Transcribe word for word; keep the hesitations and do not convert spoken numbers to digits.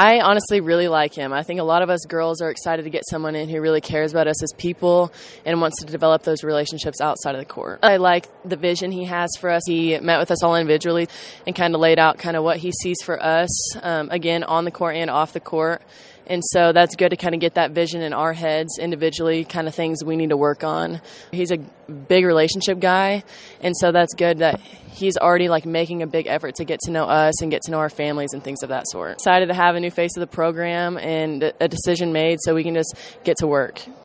I honestly really like him. I think a lot of us girls are excited to get someone in who really cares about us as people and wants to develop those relationships outside of the court. I like the vision he has for us. He met with us all individually and kind of laid out kind of what he sees for us, um, again, on the court and off the court. And so that's good to kind of get that vision in our heads individually, kind of things we need to work on. He's a big relationship guy, and so that's good that he's already like making a big effort to get to know us and get to know our families and things of that sort. Excited to have a new face of the program and a decision made so we can just get to work.